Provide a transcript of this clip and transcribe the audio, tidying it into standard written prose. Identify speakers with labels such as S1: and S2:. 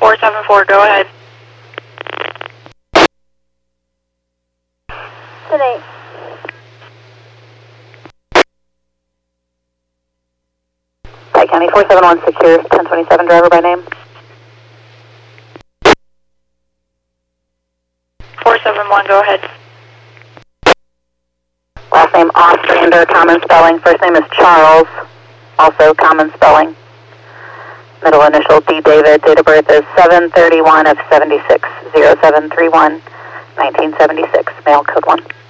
S1: 474, go ahead.
S2: Today. Pike County 471 secure, 1027 driver by name.
S1: 471, go ahead.
S2: Last name Ostrander, common spelling. First name is Charles, also common spelling. Middle initial D. David. Date of birth is 7/31 of 76, 0731, 1976. Mail code 1.